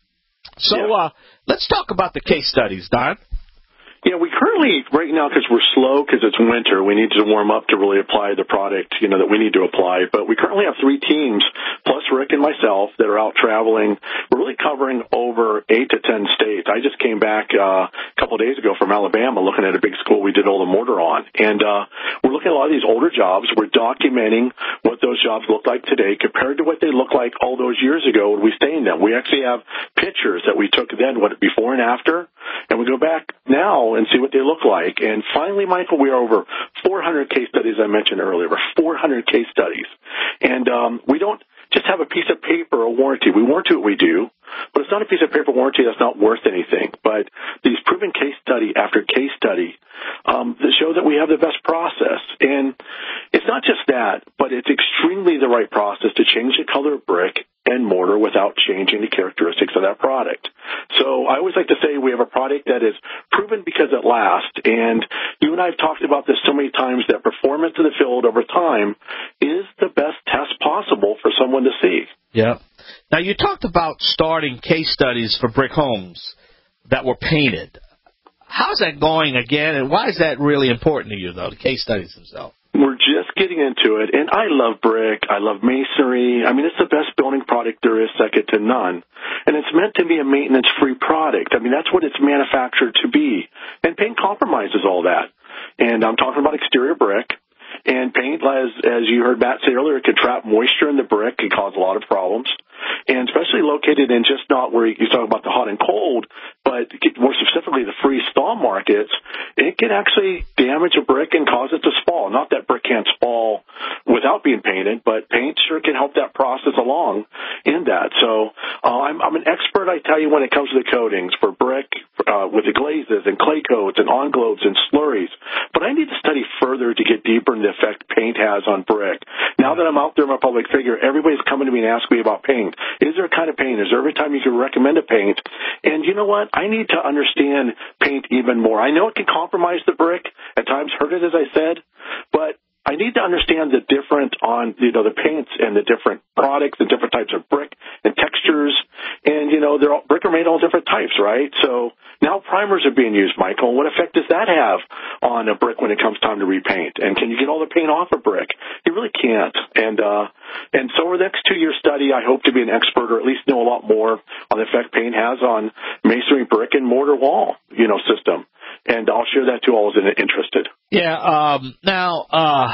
So yeah. uh, let's talk about the case studies, Don. Yeah, we currently, right now, because we're slow, because it's winter, we need to warm up to really apply the product, you know, that we need to apply. But we currently have three teams, plus Rick and myself, that are out traveling. We're really covering over eight to ten states. I just came back uh, a couple of days ago from Alabama looking at a big school we did all the mortar on. And uh, we're looking at a lot of these older jobs. We're documenting what those jobs look like today compared to what they look like all those years ago when we stained them. We actually have pictures that we took then, what before and after, and we go back now and see what they look like. And finally, Michael, we are over four hundred case studies, I mentioned earlier, over four hundred case studies. And um, we don't just have a piece of paper or warranty. We warranty what we do, but it's not a piece of paper warranty that's not worth anything. But these proven case study after case study um, that show that we have the best process. And it's not just that, but it's extremely the right process to change the color of brick and mortar without changing the characteristics of that product. So I always like to say we have a product that is proven because it lasts. And you and I have talked about this so many times that performance in the field over time is the best test possible for someone to see. Yeah. Now, you talked about starting case studies for brick homes that were painted. How's that going again, and why is that really important to you, though, the case studies themselves? We're just getting into it, and I love brick. I love masonry. I mean, it's the best building product there is, second to none. And it's meant to be a maintenance-free product. I mean, that's what it's manufactured to be. And paint compromises all that. And I'm talking about exterior brick. And paint, as, as you heard Matt say earlier, it can trap moisture in the brick and cause a lot of problems. And especially located in just not where you talk about the hot and cold, but more specifically the freeze-thaw markets, it can actually damage a brick and cause it to spall. Not that brick can't spall without being painted, but paint sure can help that process along in that. So uh, I'm, I'm an expert, I tell you, when it comes to the coatings for brick, uh, with the glazes and clay coats and on-globes and slurries. But I need to study further to get deeper in the effect paint has on brick. Now that I'm out there in my public figure, everybody's coming to me and asking me about paint. Is there a kind of paint? Is there every time you can recommend a paint? And you know what? I need to understand paint even more. I know it can compromise the brick, at times hurt it, as I said, but I need to understand the different on, you know, the paints and the different products and different types of brick and textures. And, you know, they're all, brick are made all different types, right? So now primers are being used, Michael. What effect does that have on a brick when it comes time to repaint? And can you get all the paint off a brick? You really can't. And, uh, and so over the next two-year study, I hope to be an expert or at least know a lot more on the effect paint has on masonry, brick, and mortar wall, you know, system. And I'll share that to all those interested. Yeah. Um, now, uh,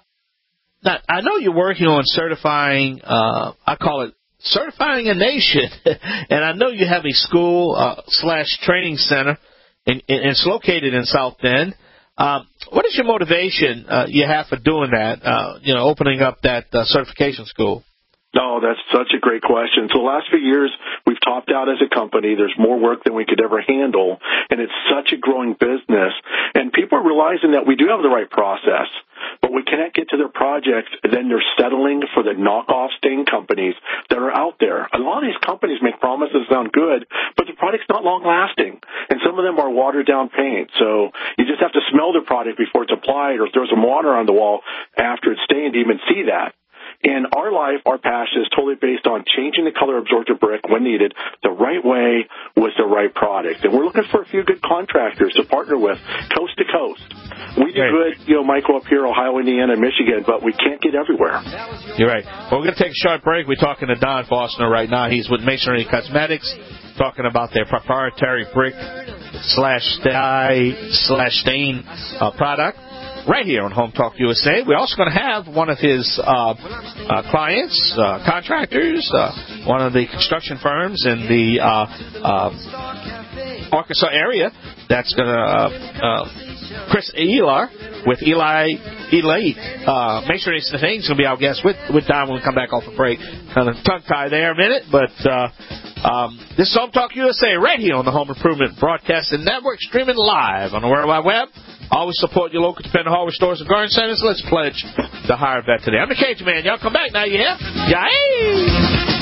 now, I know you're working on certifying, uh, I call it certifying a nation. And I know you have a school uh, slash training center, and, and it's located in South Bend. Um, what is your motivation uh, you have for doing that, uh, you know, opening up that uh, certification school? Oh, that's such a great question. So the last few years, we've topped out as a company. There's more work than we could ever handle, and it's such a growing business. And people are realizing that we do have the right process, but we cannot get to their projects, and then they're settling for the knockoff stain companies that are out there. A lot of these companies make promises that sound good, but the product's not long-lasting, and some of them are watered-down paint. So you just have to smell the product before it's applied or throw some water on the wall after it's stained to even see that. In our life, our passion is totally based on changing the color absorptive brick when needed the right way with the right product. And we're looking for a few good contractors to partner with coast to coast. We do good, you know, Michael, up here, Ohio, Indiana, and Michigan, but we can't get everywhere. You're right. Well, we're going to take a short break. We're talking to Don Faulkner right now. He's with Masonry Cosmetics, talking about their proprietary brick slash dye slash stain uh, product right here on Home Talk U S A. We're also going to have one of his uh, uh, clients, uh, contractors, uh, one of the construction firms in the uh, uh, Arkansas area that's going to, uh, uh, Chris Elar with Eli Elite uh, Masonry and things going to be our guest with, with Don when we come back off a break. Kind of tongue tie there a minute, but uh, um, this is Home Talk U S A right here on the Home Improvement Broadcasting Network, streaming live on the World Wide Web. Always support your local dependent hardware stores and garden centers. Let's pledge the higher vet today. I'm the Cajun Man. Y'all come back now, you hear? Yay!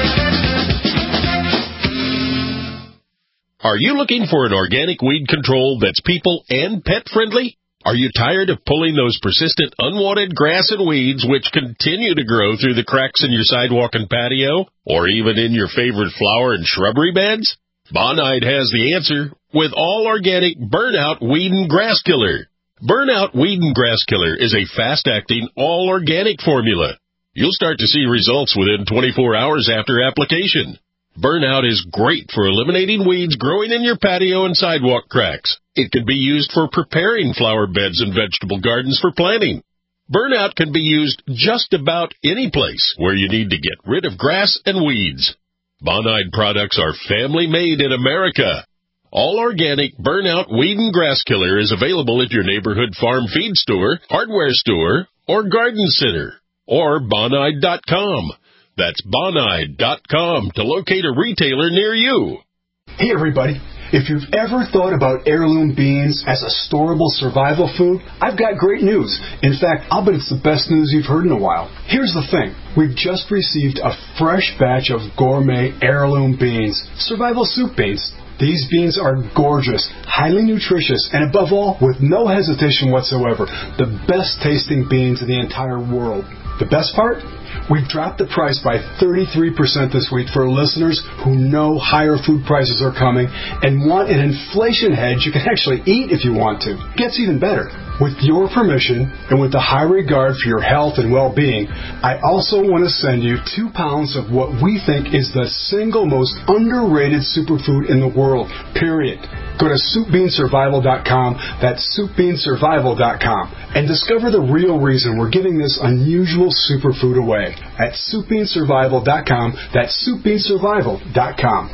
Are you looking for an organic weed control that's people and pet friendly? Are you tired of pulling those persistent unwanted grass and weeds which continue to grow through the cracks in your sidewalk and patio, or even in your favorite flower and shrubbery beds? Bonide has the answer with all organic Burnout Weed and Grass Killer. Burnout Weed and Grass Killer is a fast-acting, all-organic formula. You'll start to see results within twenty-four hours after application. Burnout is great for eliminating weeds growing in your patio and sidewalk cracks. It can be used for preparing flower beds and vegetable gardens for planting. Burnout can be used just about any place where you need to get rid of grass and weeds. Bonide products are family-made in America. All organic Burnout Weed and Grass Killer is available at your neighborhood farm feed store, hardware store, or garden center, or bonide dot com. That's bonide dot com to locate a retailer near you. Hey, everybody. If you've ever thought about heirloom beans as a storable survival food, I've got great news. In fact, I'll bet it's the best news you've heard in a while. Here's the thing. We've just received a fresh batch of gourmet heirloom beans, survival soup beans. These beans are gorgeous, highly nutritious, and above all, with no hesitation whatsoever, the best tasting beans in the entire world. The best part? We've dropped the price by thirty-three percent this week for listeners who know higher food prices are coming and want an inflation hedge you can actually eat if you want to. It gets even better. With your permission and with the high regard for your health and well-being, I also want to send you two pounds of what we think is the single most underrated superfood in the world, period. Go to soup bean survival dot com, that's soup bean survival dot com, and discover the real reason we're giving this unusual superfood away at soup bean survival dot com, that's soup bean survival dot com.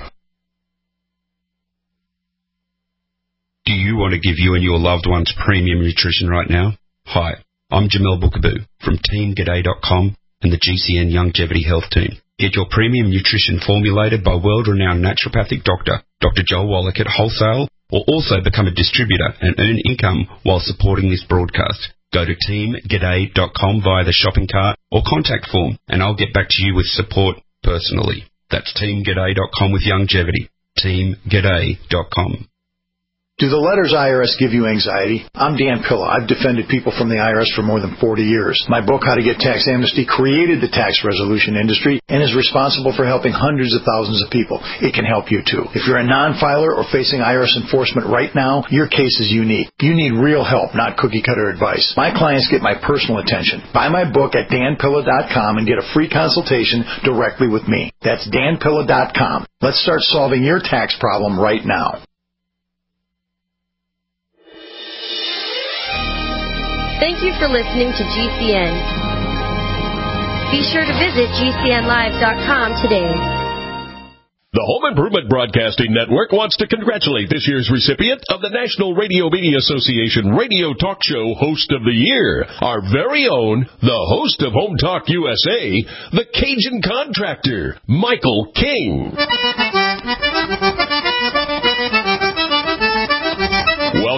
Do you want to give you and your loved ones premium nutrition right now? Hi, I'm Jamel Bookaboo from team g'day dot com and the G C N Longevity Health Team. Get your premium nutrition formulated by world-renowned naturopathic doctor, Doctor Joel Wallach at wholesale, or also become a distributor and earn income while supporting this broadcast. Go to team g'day dot com via the shopping cart or contact form, and I'll get back to you with support personally. That's team g'day dot com with longevity. team g'day dot com. Do the letters I R S give you anxiety? I'm Dan Pilla. I've defended people from the I R S for more than forty years. My book, How to Get Tax Amnesty, created the tax resolution industry and is responsible for helping hundreds of thousands of people. It can help you, too. If you're a non-filer or facing I R S enforcement right now, your case is unique. You need real help, not cookie-cutter advice. My clients get my personal attention. Buy my book at dan pilla dot com and get a free consultation directly with me. That's dan pilla dot com. Let's start solving your tax problem right now. Thank you for listening to G C N. Be sure to visit G C N live dot com today. The Home Improvement Broadcasting Network wants to congratulate this year's recipient of the National Radio Media Association Radio Talk Show Host of the Year, our very own, the host of Home Talk U S A, the Cajun Contractor, Michael King.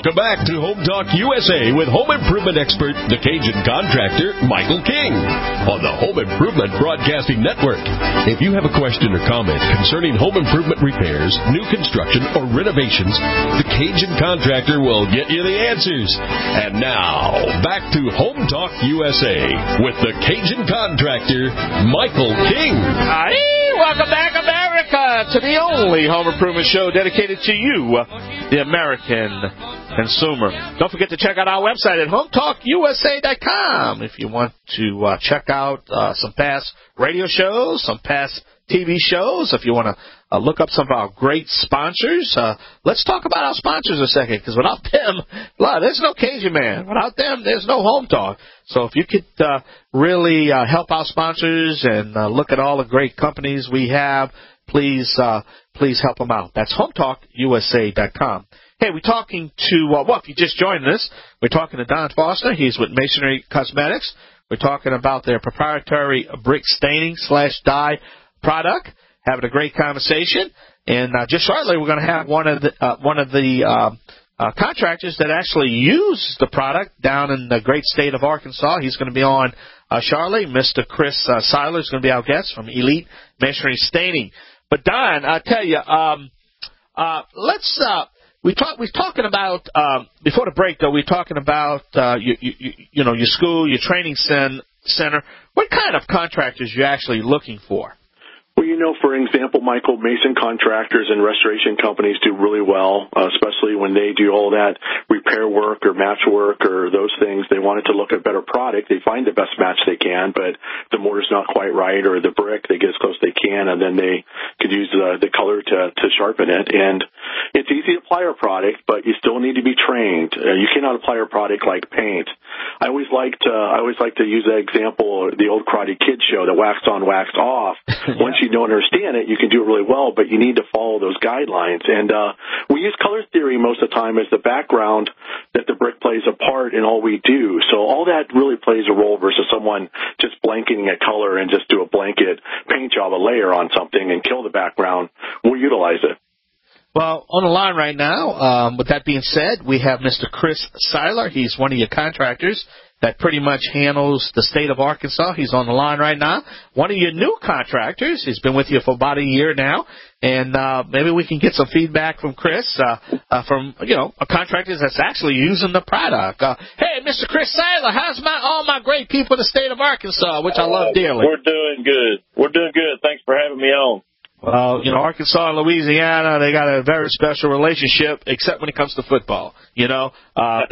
Welcome back to Home Talk U S A with home improvement expert, the Cajun contractor, Michael King, on the Home Improvement Broadcasting Network. If you have a question or comment concerning home improvement repairs, new construction, or renovations, the Cajun contractor will get you the answers. And now, back to Home Talk U S A with the Cajun contractor, Michael King. Hi, welcome back, America, to the only home improvement show dedicated to you, the American consumer. Don't forget to check out our website at home talk u s a dot com if you want to uh, check out uh, some past radio shows, some past T V shows. If you want to uh, look up some of our great sponsors, uh, let's talk about our sponsors a second, because without them, well, there's no Cajun Man. Without them, there's no Home Talk. So if you could uh, really uh, help our sponsors and uh, look at all the great companies we have, please uh, please help them out. That's home talk u s a dot com. Hey, we're talking to, uh, well, if you just joined us, we're talking to Don Foster. He's with Masonry Cosmetics. We're talking about their proprietary brick staining slash dye product, having a great conversation. And uh, just shortly, we're going to have one of the uh, one of the uh, uh, contractors that actually use the product down in the great state of Arkansas. He's going to be on uh, shortly. Mister Chris uh, Seiler is going to be our guest from Elite Masonry Staining. But Don, I tell you, um, uh, let's. Uh, We talk, we're talking about, um, before the break, though, we're talking about, uh, you, you, you know, your school, your training cen- center. What kind of contractors you're actually looking for? Well, you know, for example, Michael, mason contractors and restoration companies do really well, uh, especially when they do all that repair work or match work or those things. They wanted to look at a better product. They find the best match they can, but the mortar's not quite right, or the brick, they get as close as they can, and then they could use the, the color to, to sharpen it. And it's easy to apply our product, but you still need to be trained. Uh, you cannot apply our product like paint. I always like to, I always like to use that example, the old Karate Kid show, the wax on, wax off. Yeah. Once you don't understand it, you can do it really well, but you need to follow those guidelines. And uh, we use color theory most of the time as the background that the brick plays a part in all we do. So all that really plays a role versus someone just blanketing a color and just do a blanket paint job, a layer on something and kill the background. We'll utilize it. Well, on the line right now, um, with that being said, we have Mister Chris Seiler. He's one of your contractors that pretty much handles the state of Arkansas. He's on the line right now. One of your new contractors. He's been with you for about a year now. And uh, maybe we can get some feedback from Chris, uh, uh, from, you know, a contractor that's actually using the product. Uh, hey, Mister Chris Seiler, how's my all my great people in the state of Arkansas, which I love dearly? We're doing good. We're doing good. Thanks for having me on. Well, you know, Arkansas and Louisiana, they got a very special relationship, except when it comes to football, you know. Uh,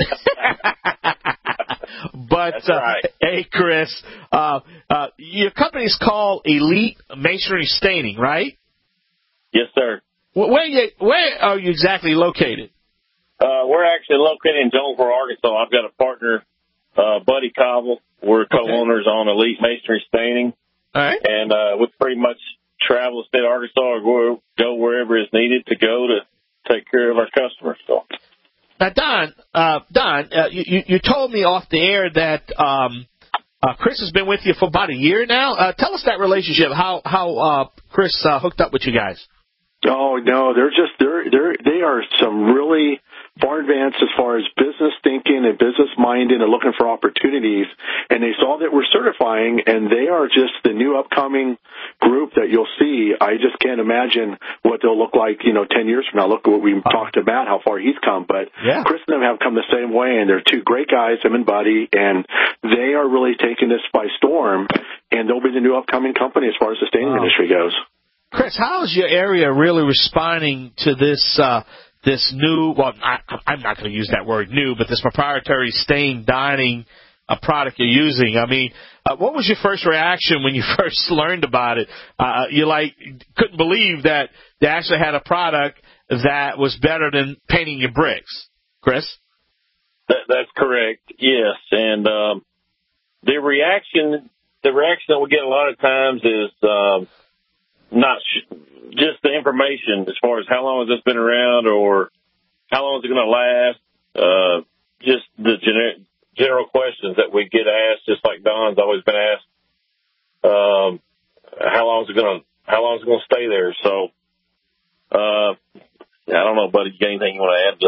but, That's uh, right. hey, Chris, uh, uh, your company's called Elite Masonry Staining, right? Yes, sir. Where, you, where are you exactly located? Uh, we're actually located in Jonesboro, Arkansas. I've got a partner, uh, Buddy Cobble. We're co-owners okay. on Elite Masonry Staining. All right. And uh, we pretty much travel the state of Arkansas or go, go wherever is needed to go to take care of our customers. So. Now, Don, uh, Don, uh, you, you told me off the air that um, uh, Chris has been with you for about a year now. Uh, tell us that relationship, how how uh, Chris uh, hooked up with you guys. Oh, no, they're just, they're, they're, they are some really far advanced as far as business thinking and business minded and looking for opportunities. And they saw that we're certifying, and they are just the new upcoming group that you'll see. I just can't imagine what they'll look like, you know, ten years from now. Look at what we talked about, how far he's come. But yeah. Chris and them have come the same way, and they're two great guys, him and Buddy, and they are really taking this by storm, and they'll be the new upcoming company as far as the staining wow. industry goes. Chris, how is your area really responding to this uh, this new, well, I, I'm not going to use that word new, but this proprietary stain dyeing uh, product you're using? I mean, uh, what was your first reaction when you first learned about it? Uh, you, like, couldn't believe that they actually had a product that was better than painting your bricks. Chris? That, that's correct, yes. And um, the reaction, the reaction that we get a lot of times is um, not sh- just the information as far as how long has this been around or how long is it going to last. Uh, just the gener- general questions that we get asked, just like Don's always been asked. Um, how long is it going to how long is it going to stay there? So, uh, I don't know, buddy. You got anything you want to add to that?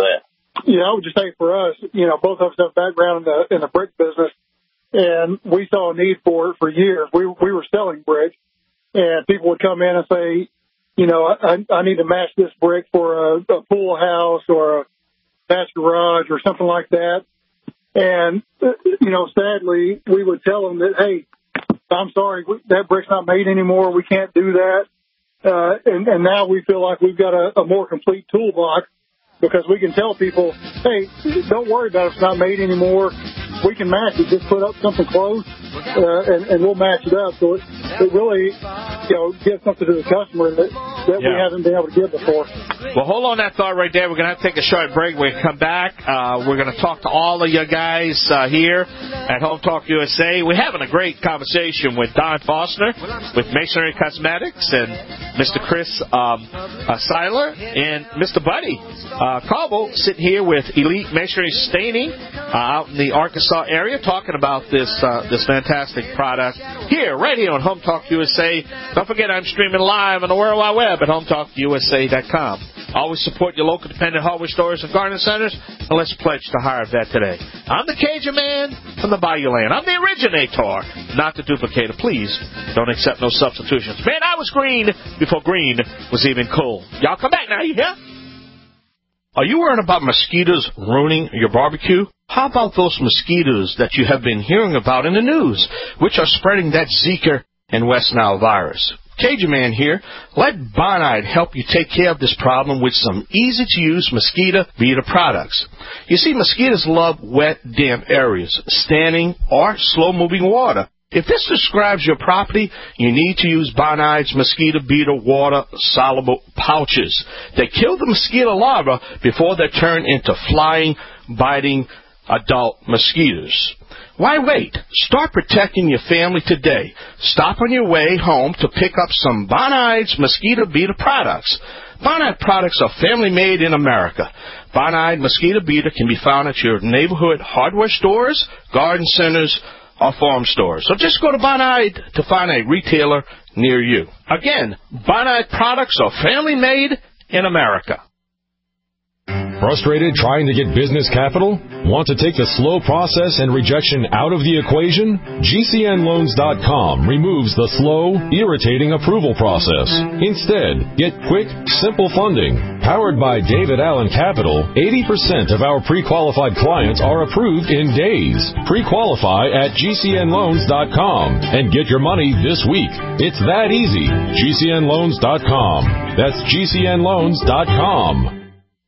Yeah, I would just say for us, you know, both of us have background in the in the brick business, and we saw a need for it for years. We we were selling brick, and people would come in and say, you know, I, I need to match this brick for a, a pool house or a attached garage or something like that. And, you know, sadly, we would tell them that, hey, I'm sorry, that brick's not made anymore. We can't do that. Uh, and, and now we feel like we've got a, a more complete toolbox because we can tell people, hey, don't worry about it. It's not made anymore. We can match it. Just put up something close, uh, and, and we'll match it up. So it, it really, you know, gives something to the customer that, that yeah. we haven't been able to give before. Well, hold on that thought right there. We're going to have to take a short break. When we come back, uh, we're going to talk to all of you guys uh, here at Home Talk U S A. We're having a great conversation with Don Foster with Masonry Cosmetics and Mister Chris um, uh, Seiler and Mister Buddy uh, Cobble sitting here with Elite Masonry Staining uh, out in the Arkansas area talking about this uh, this fantastic product here, right here on Home Talk U S A. Don't forget, I'm streaming live on the World Wide Web at home talk u s a dot com. Always support your local dependent hardware stores and garden centers, and let's pledge to hire a vet today. I'm the Cajun Man from the Bayou Land. I'm the originator, not the duplicator. Please don't accept no substitutions. Man, I was green before green was even cool. Y'all come back now, you hear? Are you worried about mosquitoes ruining your barbecue? How about those mosquitoes that you have been hearing about in the news, which are spreading that Zika and West Nile virus? Cajun Man here. Let Bonide help you take care of this problem with some easy-to-use mosquito beater products. You see, mosquitoes love wet, damp areas, standing or slow-moving water. If this describes your property, you need to use Bonide's mosquito beater water soluble pouches. They kill the mosquito larvae before they turn into flying, biting adult mosquitoes. Why wait? Start protecting your family today. Stop on your way home to pick up some Bonide's mosquito beater products. Bonide products are family-made in America. Bonide mosquito beater can be found at your neighborhood hardware stores, garden centers, or farm stores. So just go to Bonide to find a retailer near you. Again, Bonide products are family-made in America. Frustrated trying to get business capital? Want to take the slow process and rejection out of the equation? G C N loans dot com removes the slow, irritating approval process. Instead, get quick, simple funding. Powered by David Allen Capital, eighty percent of our pre-qualified clients are approved in days. Pre-qualify at G C N loans dot com and get your money this week. It's that easy. G C N loans dot com. That's G C N loans dot com.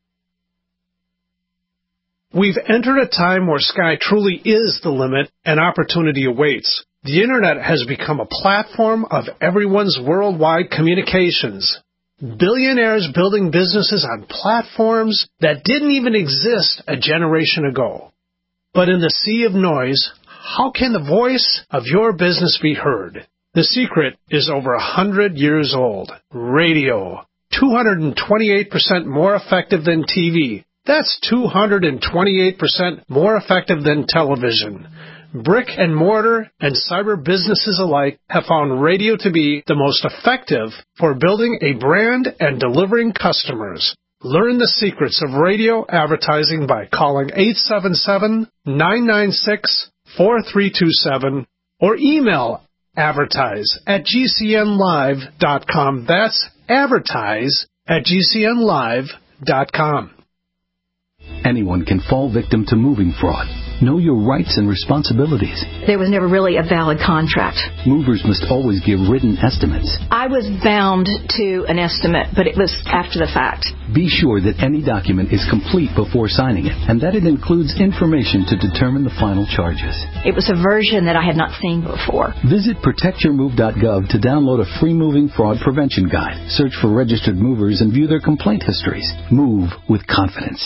We've entered a time where sky truly is the limit and opportunity awaits. The Internet has become a platform of everyone's worldwide communications. Billionaires building businesses on platforms that didn't even exist a generation ago. But in the sea of noise, how can the voice of your business be heard? The secret is over a hundred years old. Radio. two hundred twenty-eight percent more effective than T V. That's two hundred twenty-eight percent more effective than television. Brick and mortar and cyber businesses alike have found radio to be the most effective for building a brand and delivering customers. Learn the secrets of radio advertising by calling eight seven seven, nine nine six, four three two seven or email advertise at G C N live dot com. That's advertise at G C N live dot com. Anyone can fall victim to moving fraud. Know your rights and responsibilities. There was never really a valid contract. Movers must always give written estimates. I was bound to an estimate, but it was after the fact. Be sure that any document is complete before signing it, and that it includes information to determine the final charges. It was a version that I had not seen before. Visit protect your move dot gov to download a free moving fraud prevention guide. Search for registered movers and view their complaint histories. Move with confidence.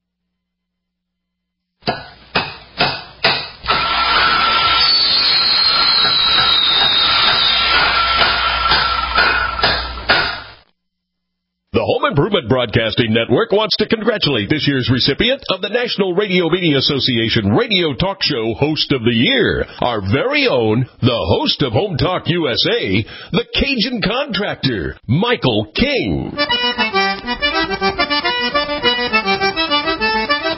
The Home Improvement Broadcasting Network wants to congratulate this year's recipient of the National Radio Media Association Radio Talk Show Host of the Year, our very own, the host of Home Talk U S A, the Cajun Contractor, Michael King.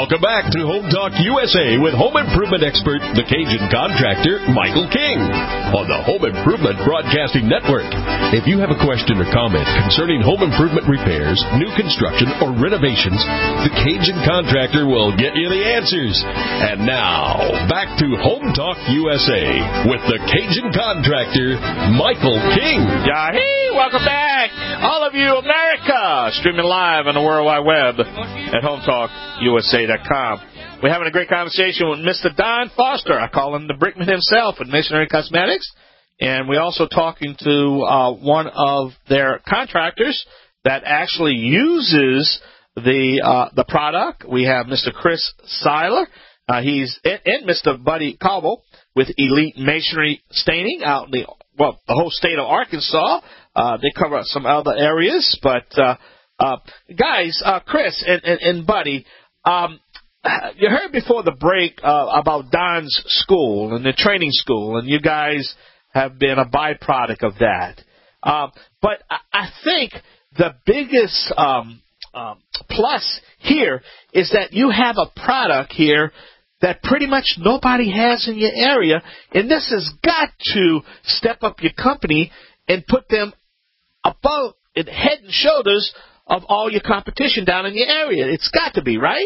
Welcome back to Home Talk U S A with home improvement expert, the Cajun contractor, Michael King, on the Home Improvement Broadcasting Network. If you have a question or comment concerning home improvement repairs, new construction, or renovations, the Cajun contractor will get you the answers. And now, back to Home Talk U S A with the Cajun contractor, Michael King. Yahee! Welcome back, all of you, America, streaming live on the World Wide Web at home talk U S A dot com. We're having a great conversation with Mister Don Foster. I call him the Brickman himself at Masonry Cosmetics. And we're also talking to uh, one of their contractors that actually uses the uh, the product. We have Mister Chris Seiler. Uh, he's and, and Mister Buddy Cobble with Elite Masonry Staining out in the, well, the whole state of Arkansas. Uh, they cover some other areas. But, uh, uh, guys, uh, Chris and, and, and Buddy, um, you heard before the break uh, about Don's school and the training school, and you guys have been a byproduct of that. Uh, but I, I think the biggest um, um, plus here is that you have a product here that pretty much nobody has in your area, and this has got to step up your company and put them above, head and shoulders of all your competition down in your area. It's got to be, right?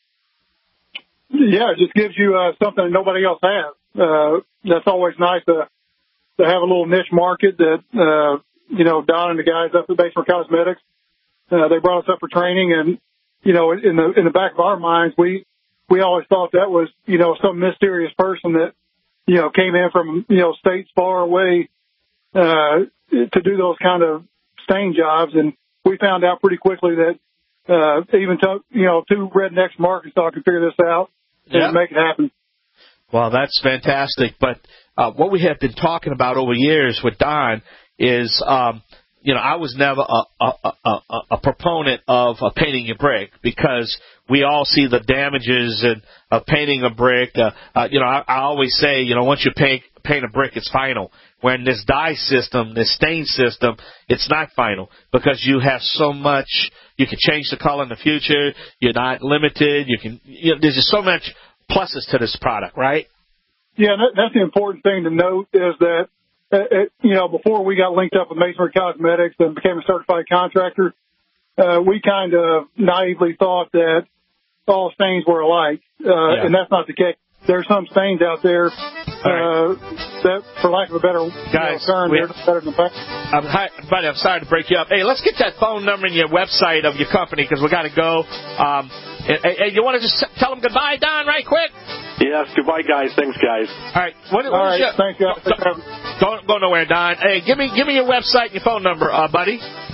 Yeah, it just gives you uh, something that nobody else has. Uh, that's always nice to to have a little niche market that, uh, you know, Don and the guys up at Masonry Cosmetics, uh, they brought us up for training. And, you know, in the in the back of our minds, we, we always thought that was, you know, some mysterious person that, you know, came in from, you know, states far away uh, to do those kind of stain jobs. And we found out pretty quickly that uh, even, to, you know, two rednecks from Arkansas could figure this out and yep. make it happen. Well, that's fantastic. But uh, what we have been talking about over years with Don is, um, you know, I was never a, a, a, a proponent of uh, painting a brick because we all see the damages in, of painting a brick. Uh, uh, you know, I, I always say, you know, once you paint, paint a brick, it's final. When this dye system, this stain system, it's not final because you have so much. You can change the color in the future. You're not limited. You can. You know, there's just so much pluses to this product, right? Yeah, that, that's the important thing to note is that, uh, it, you know, before we got linked up with Masonry Cosmetics and became a certified contractor, uh, we kind of naively thought that all stains were alike, uh, yeah. and that's not the case. There's some stains out there uh, right. that, for lack of a better Guys, you know, term, we, they're better than paint. Um, hi, buddy, I'm sorry to break you up. Hey, let's get that phone number and your website of your company because we got to go. Um, hey, you want to just tell them goodbye, Don, right quick? Yes, goodbye, guys. Thanks, guys. All right. What, what All right, your, thank you. Don't, don't go nowhere, Don. Hey, give me give me your website and your phone number, uh, buddy.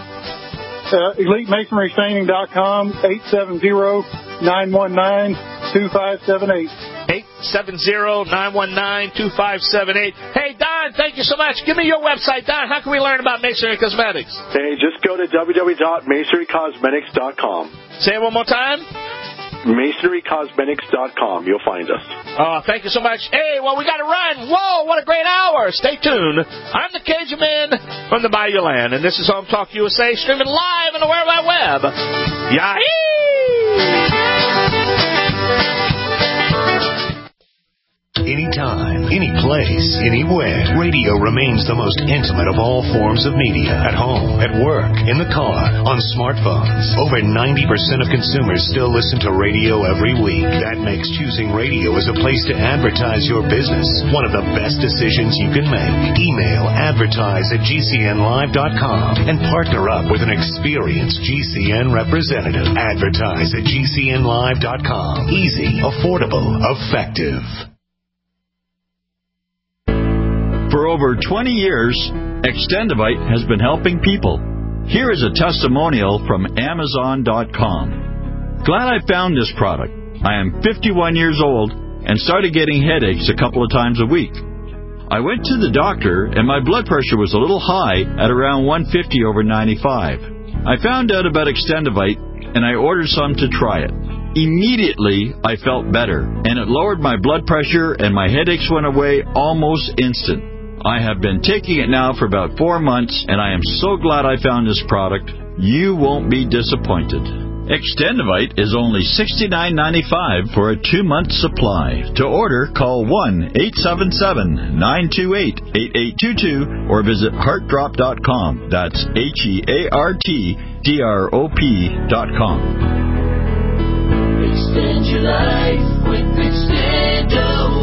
Uh, Elite Masonry Staining dot com, eight seven zero, nine one nine, two five seven eight. eight seven zero, nine one nine, two five seven eight. Hey, Don, thank you so much. Give me your website, Don. How can we learn about Masonry Cosmetics? Hey, just go to w w w dot masonry cosmetics dot com. Say it one more time. masonry cosmetics dot com. You'll find us. Oh, thank you so much. Hey, well, we got to run. Whoa, what a great hour. Stay tuned. I'm the Cajun Man from the Bayou Land, and this is Home Talk U S A, streaming live on the World Wide Web. Yahoo! Anytime, any place, anywhere, radio remains the most intimate of all forms of media. At home, at work, in the car, on smartphones. Over ninety percent of consumers still listen to radio every week. That makes choosing radio as a place to advertise your business one of the best decisions you can make. Email advertise at g c n live dot com and partner up with an experienced G C N representative. Advertise at g c n live dot com. Easy, affordable, effective. For over twenty years, Extendivite has been helping people. Here is a testimonial from Amazon dot com. Glad I found this product. I am fifty-one years old and started getting headaches a couple of times a week. I went to the doctor and my blood pressure was a little high at around one fifty over ninety-five. I found out about Extendivite and I ordered some to try it. Immediately, I felt better, and it lowered my blood pressure and my headaches went away almost instant. I have been taking it now for about four months, and I am so glad I found this product. You won't be disappointed. Extendivite is only sixty-nine ninety-five for a two-month supply. To order, call one eight seven seven, nine two eight, eight eight two two or visit heart drop dot com. That's H E A R T D R O P dot com. Extend your life with Extendo.